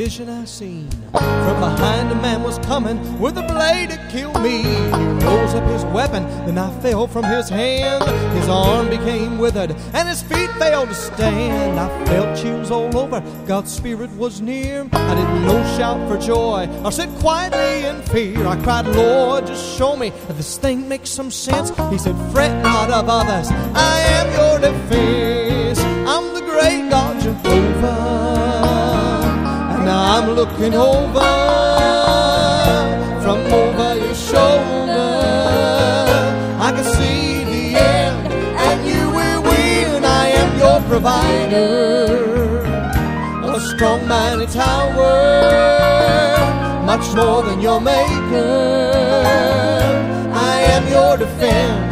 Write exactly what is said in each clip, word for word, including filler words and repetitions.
vision I seen. From behind a man was coming with a blade to kill me. He rose up his weapon, the knife fell from his hand. His arm became withered and his feet failed to stand. I felt chills all over, God's Spirit was near. I didn't know shout for joy or sit quietly in fear. I cried, Lord, just show me if this thing makes some sense. He said, fret not above us, I am your defense. I'm the great God Jehovah, and I'm looking over from over your shoulder. I can see the end and you will win. I am your provider, a strong mighty tower, much more than your maker. I am your defense.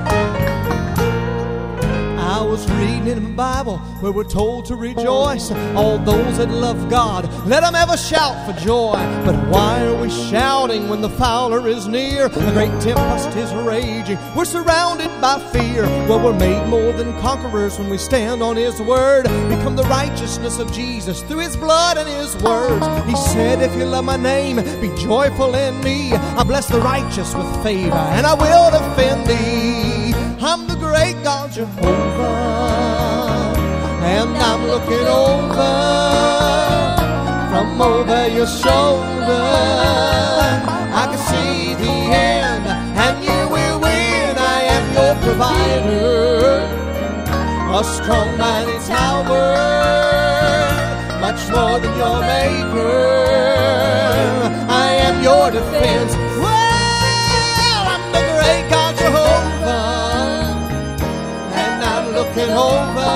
I was reading in the Bible where we're told to rejoice. All those that love God, let them ever shout for joy. But why are we shouting when the fowler is near? A great tempest is raging, we're surrounded by fear. Well, we're made more than conquerors when we stand on His word. Become the righteousness of Jesus through His blood and His words. He said, if you love my name, be joyful in me. I bless the righteous with favor, and I will defend thee. I'm the great God Jehovah, and I'm looking over from over your shoulder. I can see the end and you will win. I am your provider, a strong mighty tower, much more than your maker. I am your defense. Well, I'm the great God Jehovah, looking over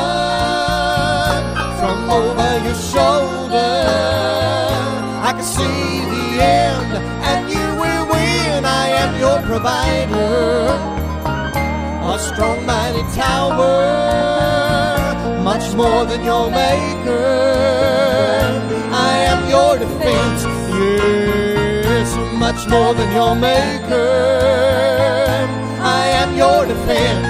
from over your shoulder. I can see the end and you will win. I am your provider, a strong mighty tower, much more than your maker. I am your defense, yes, much more than your maker. I am your defense.